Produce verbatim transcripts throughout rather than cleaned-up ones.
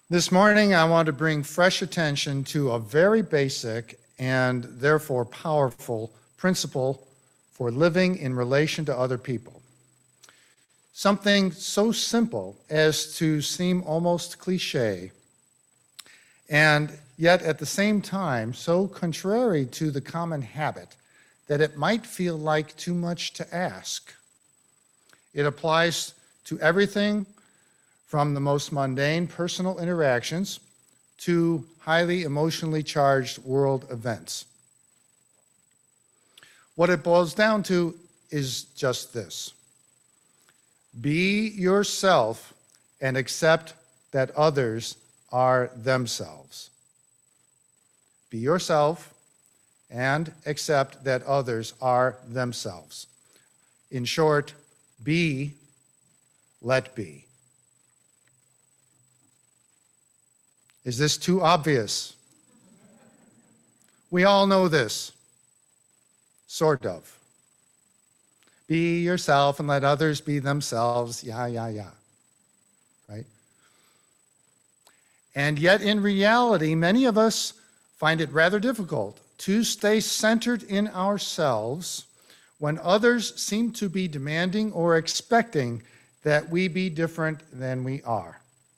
This morning, I want to bring fresh attention to a very basic and therefore powerful principle for living in relation to other people. Something so simple as to seem almost cliche, and yet at the same time so contrary to the common habit that it might feel like too much to ask. It applies to everything from the most mundane personal interactions to highly emotionally charged world events. What it boils down to is just this: be yourself and accept that others are themselves. Be yourself and accept that others are themselves. In short, be, let be. Is this too obvious? We all know this, sort of. Be yourself and let others be themselves, yeah, yeah, yeah, right? And yet in reality, many of us find it rather difficult to stay centered in ourselves when others seem to be demanding or expecting that we be different than we are.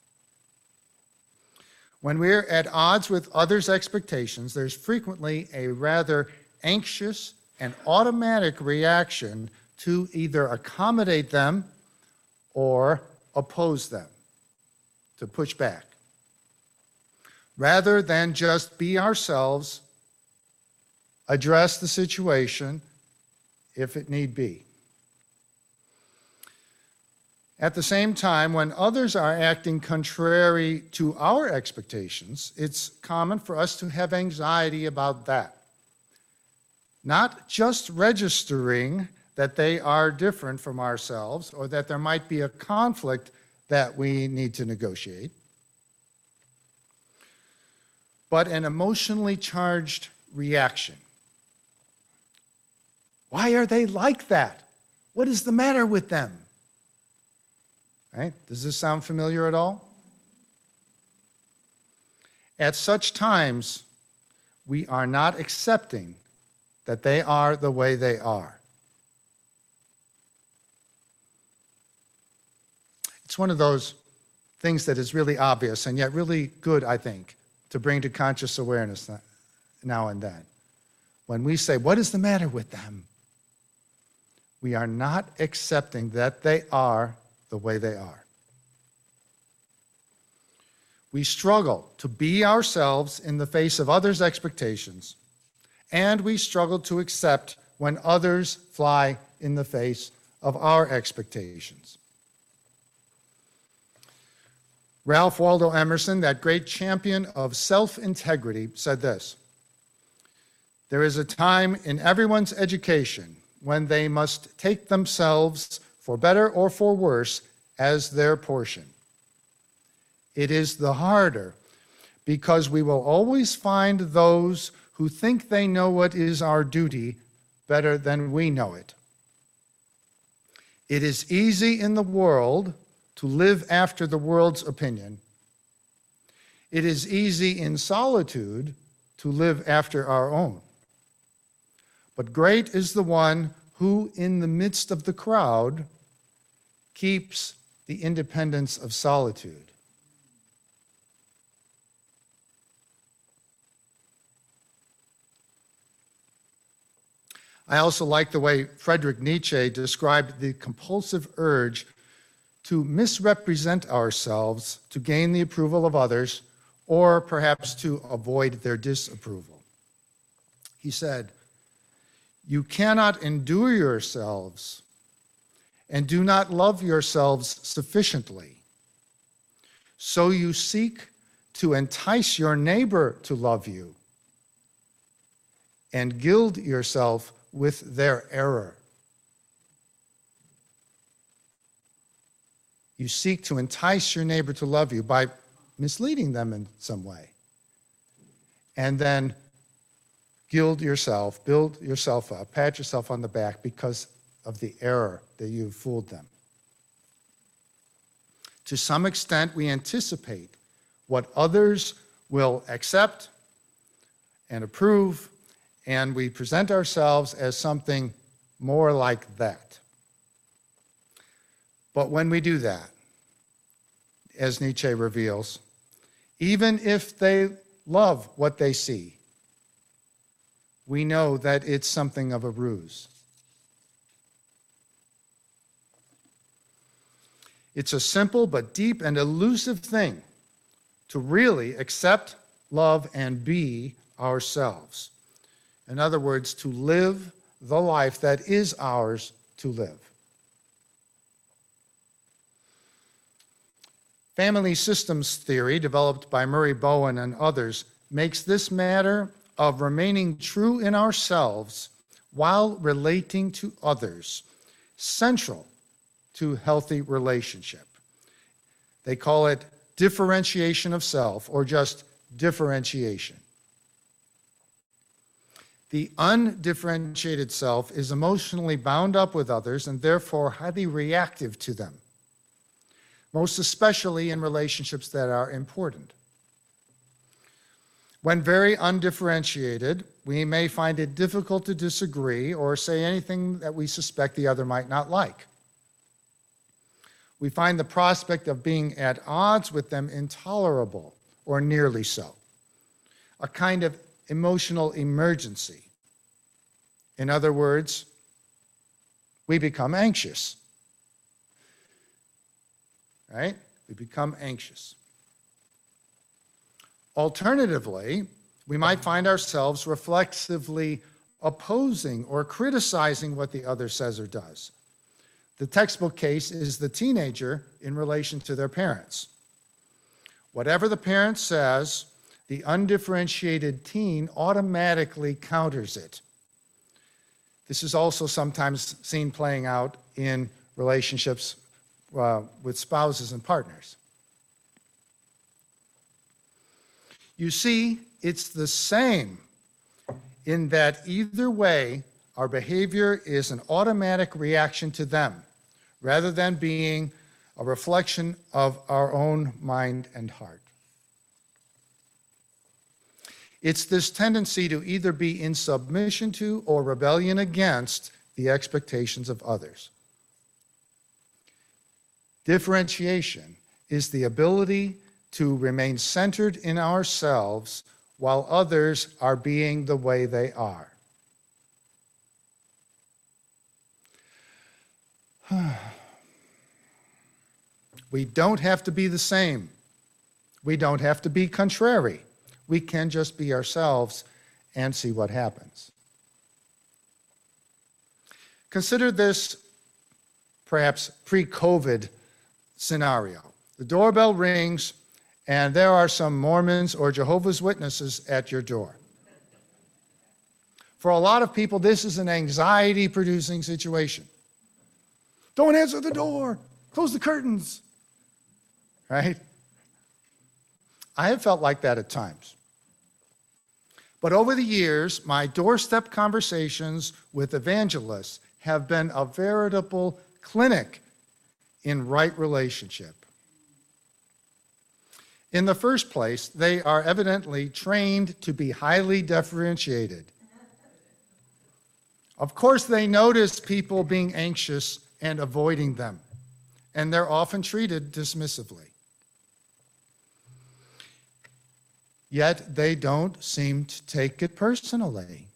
When we're at odds with others' expectations, there's frequently a rather anxious and automatic reaction to either accommodate them or oppose them, to push back. Rather than just be ourselves, address the situation if it need be. At the same time, when others are acting contrary to our expectations, it's common for us to have anxiety about that. Not just registering that they are different from ourselves or that there might be a conflict that we need to negotiate, but an emotionally charged reaction. Why are they like that? What is the matter with them? Right? Does this sound familiar at all? At such times, we are not accepting that they are the way they are. It's one of those things that is really obvious and yet really good, I think, to bring to conscious awareness now and then. When we say, what is the matter with them? We are not accepting that they are the way they are. We struggle to be ourselves in the face of others' expectations, and we struggle to accept when others fly in the face of our expectations. Ralph Waldo Emerson, that great champion of self-integrity, said this: "There is a time in everyone's education when they must take themselves, for better or for worse, as their portion. It is the harder because we will always find those who think they know what is our duty better than we know it. It is easy in the world to live after the world's opinion. It is easy in solitude to live after our own. But great is the one who, in the midst of the crowd, keeps the independence of solitude." I also like the way Friedrich Nietzsche described the compulsive urge to misrepresent ourselves to gain the approval of others, or perhaps to avoid their disapproval. He said, "You cannot endure yourselves and do not love yourselves sufficiently. So you seek to entice your neighbor to love you and gild yourself with their error." You seek to entice your neighbor to love you by misleading them in some way. And then gild yourself, build yourself up, pat yourself on the back because of the error that you've fooled them. To some extent, we anticipate what others will accept and approve, and we present ourselves as something more like that. But when we do that, as Nietzsche reveals, even if they love what they see, we know that it's something of a ruse. It's a simple but deep and elusive thing to really accept, love, and be ourselves. In other words, to live the life that is ours to live. Family systems theory, developed by Murray Bowen and others, makes this matter of remaining true in ourselves while relating to others central to healthy relationship. They call it differentiation of self, or just differentiation. The undifferentiated self is emotionally bound up with others and therefore highly reactive to them, most especially in relationships that are important. When very undifferentiated, we may find it difficult to disagree or say anything that we suspect the other might not like. We find the prospect of being at odds with them intolerable, or nearly so, a kind of emotional emergency. In other words, we become anxious, right? We become anxious. Alternatively, we might find ourselves reflexively opposing or criticizing what the other says or does. The textbook case is the teenager in relation to their parents. Whatever the parent says, the undifferentiated teen automatically counters it. This is also sometimes seen playing out in relationships uh, with spouses and partners. You see, it's the same in that either way, our behavior is an automatic reaction to them, rather than being a reflection of our own mind and heart. It's this tendency to either be in submission to or rebellion against the expectations of others. Differentiation is the ability to remain centered in ourselves while others are being the way they are. We don't have to be the same. We don't have to be contrary. We can just be ourselves and see what happens. Consider this perhaps pre-COVID scenario. The doorbell rings and there are some Mormons or Jehovah's Witnesses at your door. For a lot of people, this is an anxiety-producing situation. Don't answer the door. Close the curtains. Right? I have felt like that at times. But over the years, my doorstep conversations with evangelists have been a veritable clinic in right relationship. In the first place, they are evidently trained to be highly differentiated. Of course, they notice people being anxious and avoiding them, and they're often treated dismissively. Yet they don't seem to take it personally.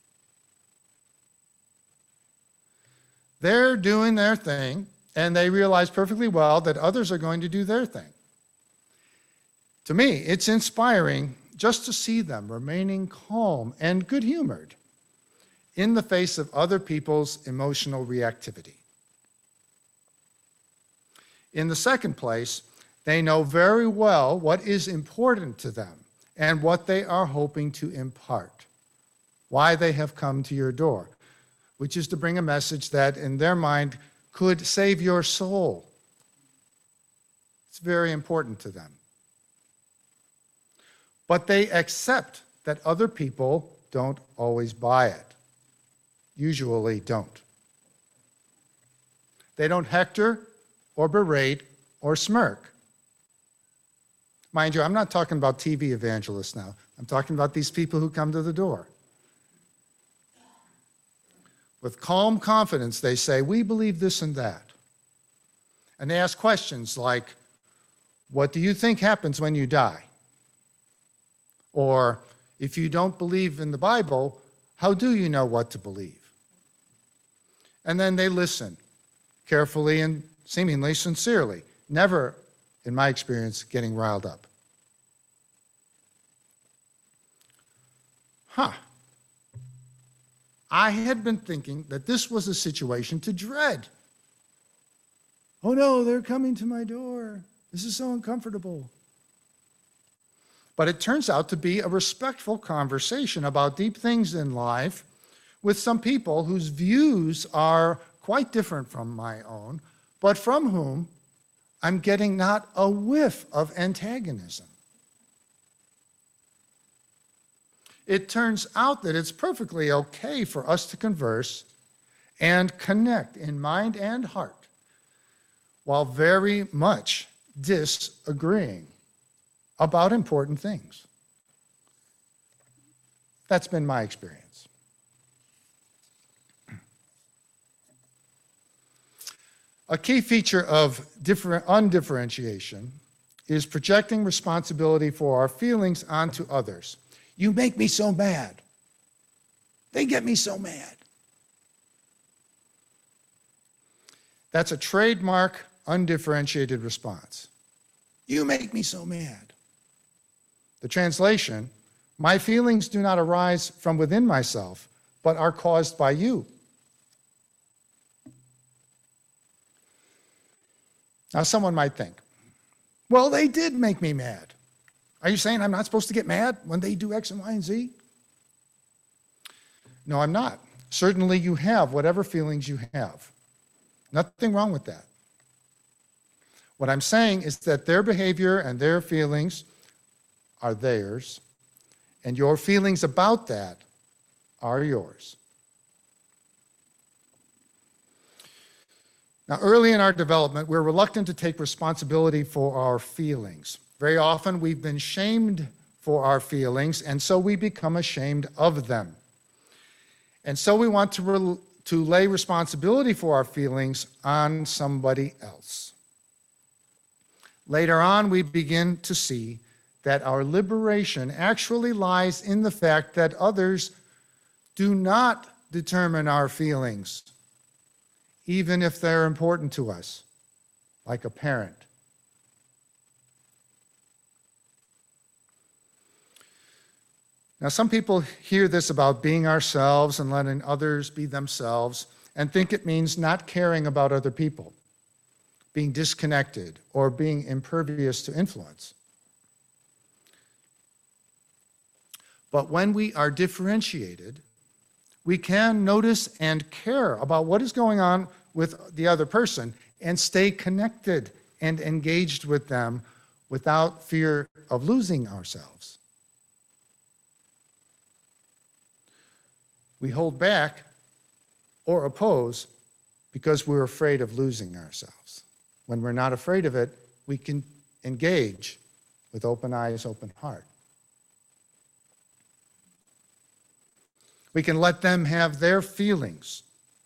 They're doing their thing, and they realize perfectly well that others are going to do their thing. To me, it's inspiring just to see them remaining calm and good-humored in the face of other people's emotional reactivity. In the second place, they know very well what is important to them and what they are hoping to impart, why they have come to your door, which is to bring a message that, in their mind, could save your soul. It's very important to them. But they accept that other people don't always buy it, usually don't. They don't hector or berate or smirk. Mind you, I'm not talking about T V evangelists now. I'm talking about these people who come to the door. With calm confidence, they say, we believe this and that. And they ask questions like, what do you think happens when you die? Or, if you don't believe in the Bible, how do you know what to believe? And then they listen carefully and seemingly sincerely, never, in my experience, getting riled up. Huh. I had been thinking that this was a situation to dread. Oh no, they're coming to my door. This is so uncomfortable. But it turns out to be a respectful conversation about deep things in life with some people whose views are quite different from my own, but from whom I'm getting not a whiff of antagonism. It turns out that it's perfectly okay for us to converse and connect in mind and heart while very much disagreeing about important things. That's been my experience. A key feature of different undifferentiation is projecting responsibility for our feelings onto others. You make me so mad. They get me so mad. That's a trademark, undifferentiated response. You make me so mad. The translation, my feelings do not arise from within myself, but are caused by you. Now, someone might think, well, they did make me mad. Are you saying I'm not supposed to get mad when they do X and Y and Z? No, I'm not. Certainly you have whatever feelings you have. Nothing wrong with that. What I'm saying is that their behavior and their feelings are theirs, and your feelings about that are yours. Now, early in our development, we're reluctant to take responsibility for our feelings. Very often, we've been shamed for our feelings, and so we become ashamed of them. And so we want to, re- to lay responsibility for our feelings on somebody else. Later on, we begin to see that our liberation actually lies in the fact that others do not determine our feelings, even if they're important to us, like a parent. Now, some people hear this about being ourselves and letting others be themselves and think it means not caring about other people, being disconnected, or being impervious to influence. But when we are differentiated, we can notice and care about what is going on with the other person and stay connected and engaged with them without fear of losing ourselves. We hold back or oppose because we're afraid of losing ourselves. When we're not afraid of it, we can engage with open eyes, open heart. We can let them have their feelings.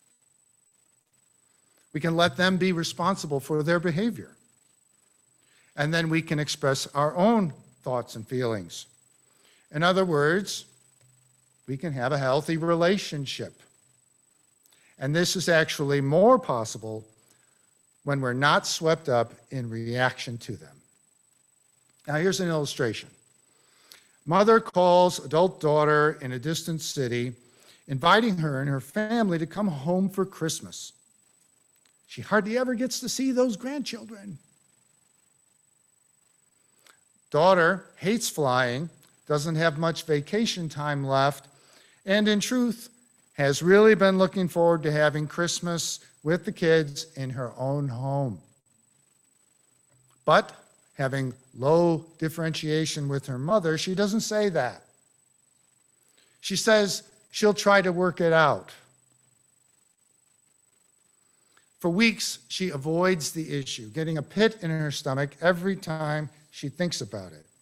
We can let them be responsible for their behavior. And then we can express our own thoughts and feelings. In other words, we can have a healthy relationship. And this is actually more possible when we're not swept up in reaction to them. Now, here's an illustration. Mother calls adult daughter in a distant city, inviting her and her family to come home for Christmas. She hardly ever gets to see those grandchildren. Daughter hates flying, doesn't have much vacation time left, and in truth, has really been looking forward to having Christmas with the kids in her own home. But having low differentiation with her mother, she doesn't say that. She says she'll try to work it out. For weeks, she avoids the issue, getting a pit in her stomach every time she thinks about it.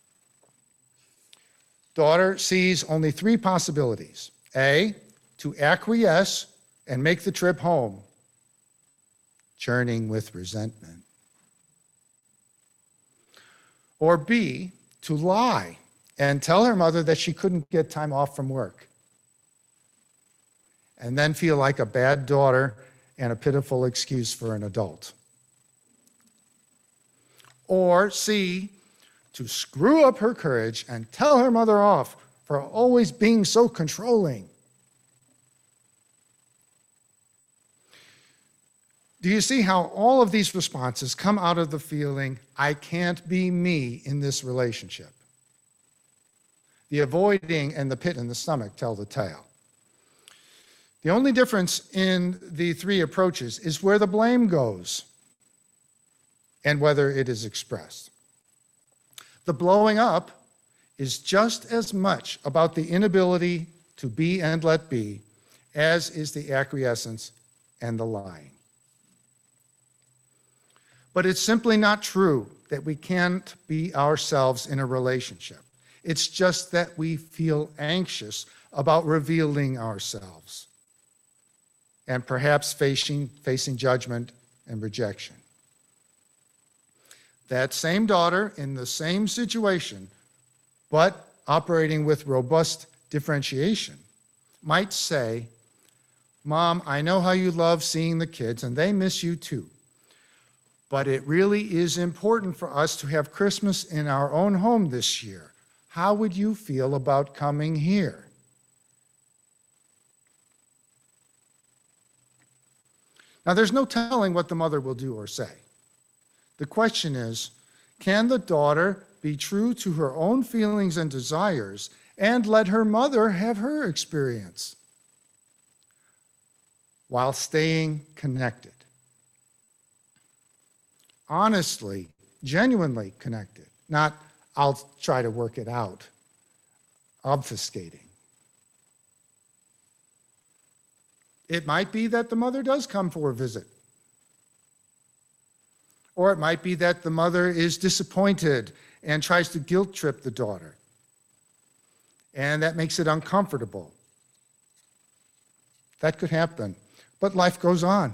Daughter sees only three possibilities. A, to acquiesce and make the trip home, churning with resentment. Or B, to lie and tell her mother that she couldn't get time off from work, and then feel like a bad daughter and a pitiful excuse for an adult. Or C, to screw up her courage and tell her mother off for always being so controlling. Do you see how all of these responses come out of the feeling, I can't be me in this relationship? The avoiding and the pit in the stomach tell the tale. The only difference in the three approaches is where the blame goes and whether it is expressed. The blowing up is just as much about the inability to be and let be as is the acquiescence and the lying. But it's simply not true that we can't be ourselves in a relationship. It's just that we feel anxious about revealing ourselves and perhaps facing, facing judgment and rejection. That same daughter in the same situation, but operating with robust differentiation, might say, Mom, I know how you love seeing the kids and they miss you too. But it really is important for us to have Christmas in our own home this year. How would you feel about coming here? Now, there's no telling what the mother will do or say. The question is, can the daughter be true to her own feelings and desires and let her mother have her experience while staying connected? Honestly, genuinely connected, not I'll try to work it out, obfuscating. It might be that the mother does come for a visit. Or it might be that the mother is disappointed and tries to guilt trip the daughter. And that makes it uncomfortable. That could happen. But life goes on.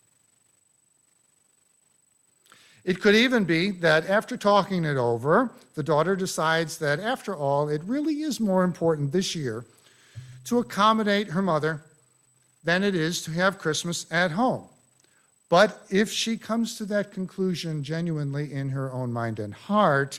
It could even be that after talking it over, the daughter decides that after all, it really is more important this year to accommodate her mother than it is to have Christmas at home. But if she comes to that conclusion genuinely in her own mind and heart,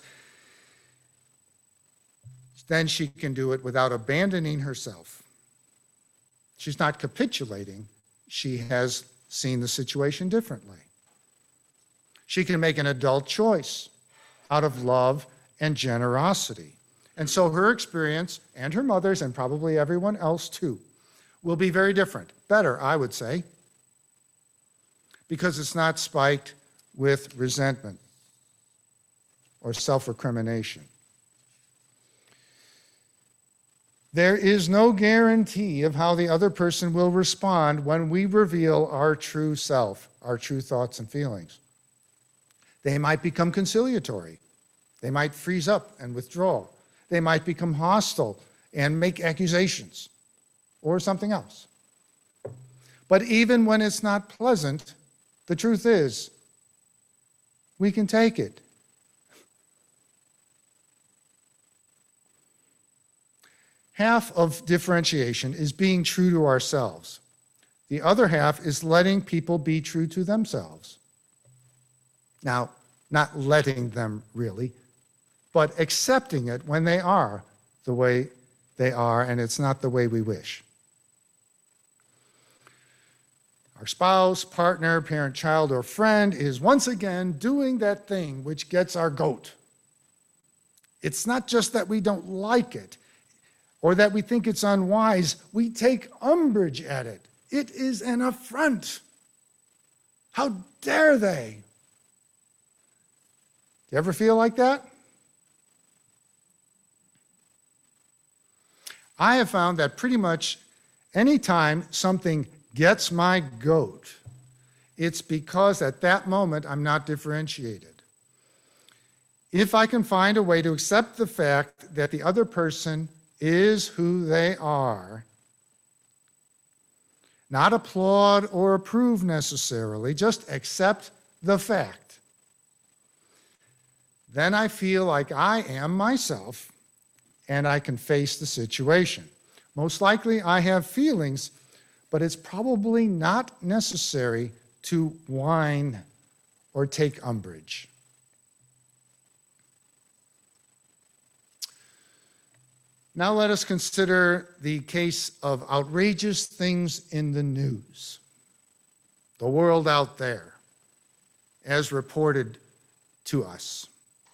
then she can do it without abandoning herself. She's not capitulating. She has seen the situation differently. She can make an adult choice out of love and generosity. And so her experience, and her mother's, and probably everyone else too, will be very different. Better, I would say, because it's not spiked with resentment or self-recrimination. There is no guarantee of how the other person will respond when we reveal our true self, our true thoughts and feelings. They might become conciliatory. They might freeze up and withdraw. They might become hostile and make accusations or something else. But even when it's not pleasant, the truth is, we can take it. Half of differentiation is being true to ourselves. The other half is letting people be true to themselves. Now, not letting them really, but accepting it when they are the way they are, and it's not the way we wish. Our spouse, partner, parent, child, or friend is once again doing that thing which gets our goat. It's not just that we don't like it or that we think it's unwise. We take umbrage at it. It is an affront. How dare they? Do you ever feel like that? I have found that pretty much any time something gets my goat, it's because at that moment I'm not differentiated. if I can find a way to accept the fact that the other person is who they are, not applaud or approve necessarily, just accept the fact, then I feel like I am myself and I can face the situation. Most likely I have feelings, but it's probably not necessary to whine or take umbrage. Now let us consider the case of outrageous things in the news, the world out there, as reported to us.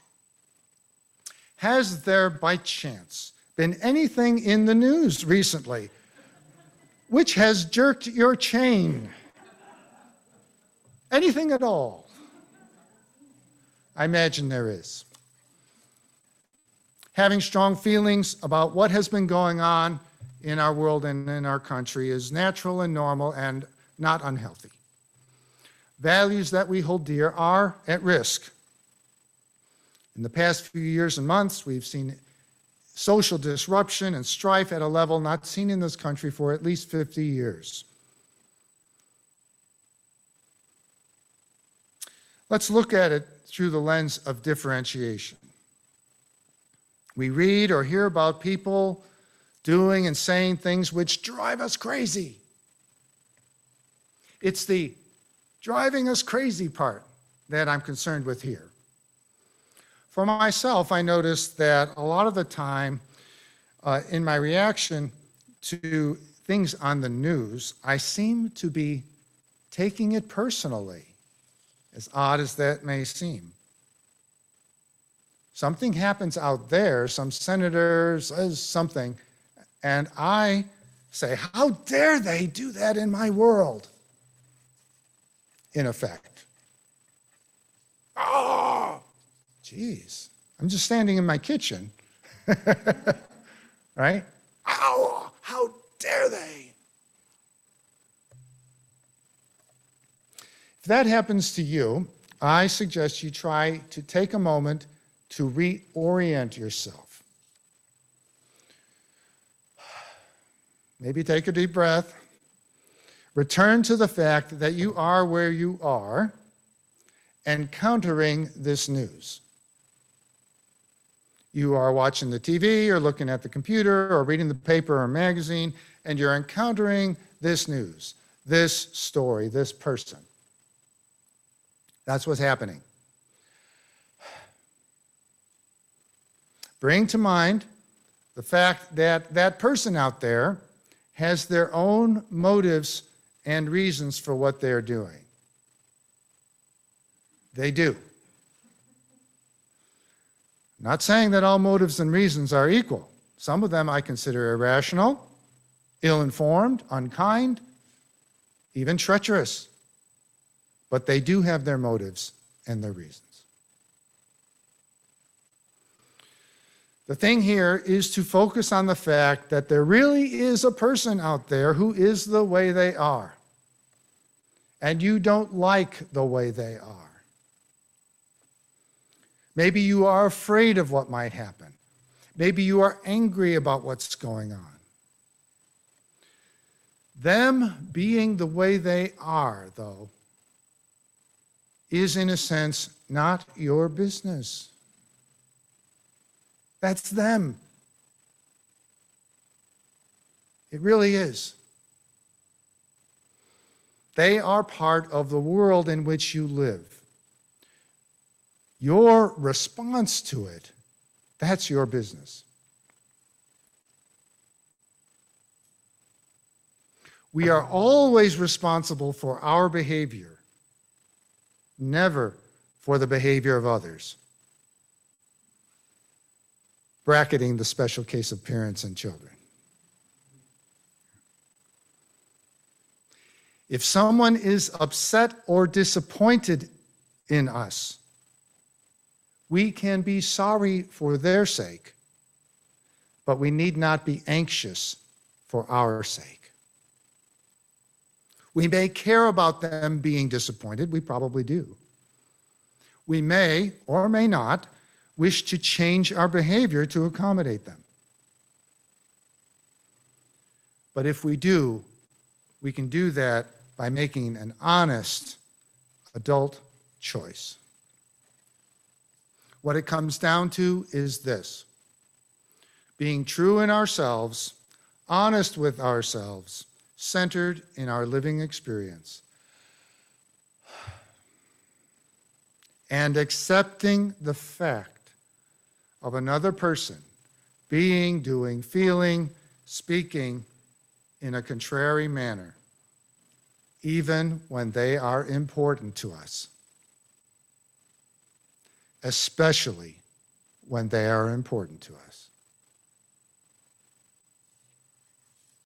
Has there by chance been anything in the news recently which has jerked your chain? Anything at all? I imagine there is. Having strong feelings about what has been going on in our world and in our country is natural and normal and not unhealthy. Values that we hold dear are at risk. In the past few years and months, we've seen social disruption and strife at a level not seen in this country for at least fifty years. Let's look at it through the lens of differentiation. We read or hear about people doing and saying things which drive us crazy. It's the driving us crazy part that I'm concerned with here. For myself, I noticed that a lot of the time uh, in my reaction to things on the news, I seem to be taking it personally, as odd as that may seem. Something happens out there, some senator says something, and I say, how dare they do that in my world? In effect. Oh, geez, I'm just standing in my kitchen, right? Ow, how dare they? If that happens to you, I suggest you try to take a moment to reorient yourself. Maybe take a deep breath. Return to the fact that you are where you are, encountering this news. You are watching the T V or looking at the computer or reading the paper or magazine, and you're encountering this news, this story, this person. That's what's happening. Bring to mind the fact that that person out there has their own motives and reasons for what they're doing. They do. I'm not saying that all motives and reasons are equal. Some of them I consider irrational, ill-informed, unkind, even treacherous. But they do have their motives and their reasons. The thing here is to focus on the fact that there really is a person out there who is the way they are. And you don't like the way they are. Maybe you are afraid of what might happen. Maybe you are angry about what's going on. Them being the way they are, though, is in a sense not your business. That's them. It really is. They are part of the world in which you live. Your response to it, that's your business. We are always responsible for our behavior, never for the behavior of others. Bracketing the special case of parents and children. If someone is upset or disappointed in us, we can be sorry for their sake, but we need not be anxious for our sake. We may care about them being disappointed, we probably do. We may or may not wish to change our behavior to accommodate them. But if we do, we can do that by making an honest adult choice. What it comes down to is this: being true in ourselves, honest with ourselves, centered in our living experience, and accepting the fact of another person being, doing, feeling, speaking in a contrary manner, even when they are important to us, especially when they are important to us.